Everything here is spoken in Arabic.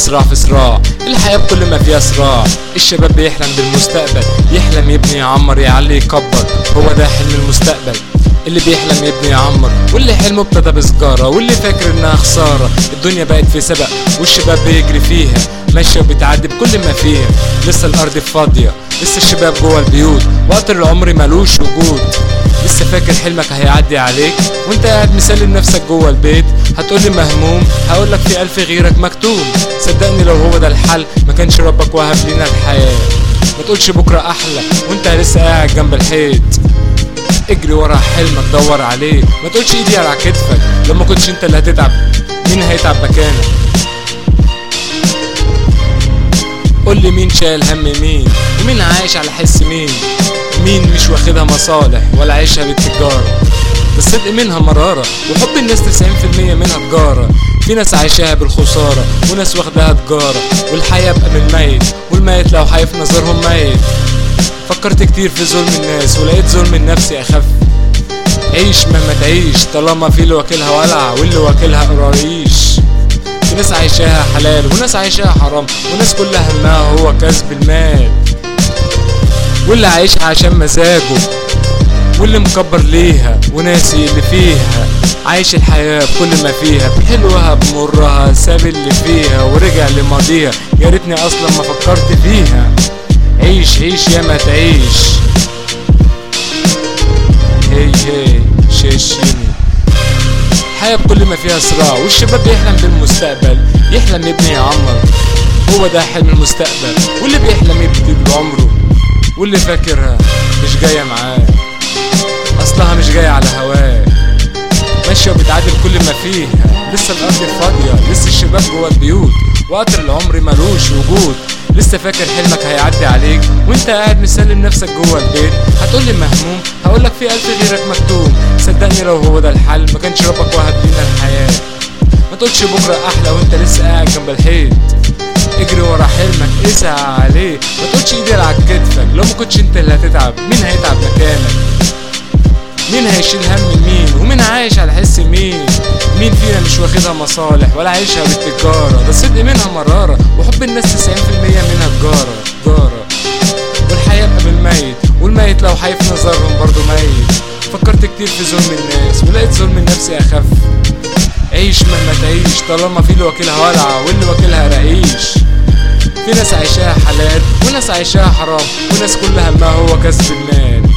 صراع في صراع، الحياة بكل ما فيها صراع. الشباب بيحلم بالمستقبل، يحلم يبني يعمر يعلي يكبر، هو ده حلم المستقبل. اللي بيحلم يبني يعمر، واللي حلمه ابتدى بسجارة، واللي فاكر انها خسارة. الدنيا بقت في سبق والشباب بيجري فيها، ماشية وبتعدي بكل ما فيها. لسه الارض فاضية، لسه الشباب جوه البيوت، وقطر العمر ملوش وجود. لسه فاكر حلمك هيعدي عليك وانت قاعد مسلم نفسك جوه البيت. هتقولي مهموم، هقولك في 1000 غيرك مكتوم. صدقني لو هو ده الحل ما كانش ربك وهب لينا الحياة. ما تقولش بكرة احلى وانت لسه قاعد جنب الحيط. اجري ورا حلمك دور عليه، ما تقولش ايدي على كتفك. لما كنتش انت اللي هتتعب مين هيتعب مكانك؟ قولي مين شايل هم مين، ومين عايش على حس مين؟ مين مش واخدها مصالح ولا عايشها بالتجارة؟ الصدق منها مرارة، وحب الناس 90% منها تجارة. في ناس عايشاها بالخسارة، وناس واخدها تجارة. والحياة بقى بالميت، والميت لو حي في نظرهم ميت. فكرت كتير في ظلم الناس ولقيت ظلم النفس أخف. عيش مهما تعيش طالما في اللي واكلها ولع واللي واكلها قراريش. في ناس عايشاها حلال وناس عايشاها حرام، وناس كل همها هو كسب المال. واللي عايشها عشان مزاجه، واللي مكبر ليها وناسي اللي فيها. عايش الحياة بكل ما فيها، بحلوها بمرها، ساب اللي فيها ورجع لماضيها. يا ريتني اصلا ما فكرت فيها. عيش عيش يا ما تعيش. هي شيشيني. الحياة بكل ما فيها صراع، والشباب بيحلم بالمستقبل، يحلم يبني يعمر، هو ده حلم المستقبل. واللي بيحلم يبتدي بعمره، واللي فاكرها مش جاية معاه، اصلها مش جاية على هواه. ماشية وبتعادل كل ما فيها، لسه الارض فاضية، لسه الشباب جوه البيوت، وقطر العمر ملوش وجود. لسه فاكر حلمك هيعدي عليك وانت قاعد مسلم نفسك جوه البيت. هتقولي مهموم، هقولك في 1000 غيرك مكتوم. صدقني لو هو ده الحل ما كانش ربك وهب لينا الحياة. ما تقولش بكرة احلى وانت لسه قاعد جنب الحيط. اجري ورا حلمك اسعى عليه، ما تقولش ايدي على كتفك. لو ما كنتش انت اللي هتتعب مين هيتعب مكانك؟ مين هيشيل هم مين، ومين عايش على حس مين؟ مين فينا مش واخدها مصالح ولا عايشها بالتجارة؟ ده الصدق منها مرارة، وحب الناس 90% منها تجارة. والحياة بقى بالميت، والميت لو حي في نظرهم برضو ميت. فكرت كتير في ظلم الناس ولقيت ظلم النفس أخف. عيش مهما تعيش طالما في اللي واكلها ولعة واللي واكلها رقيش. في ناس عايشاها حلال وناس عايشاها حرام، وناس كل همها هو كسب المال.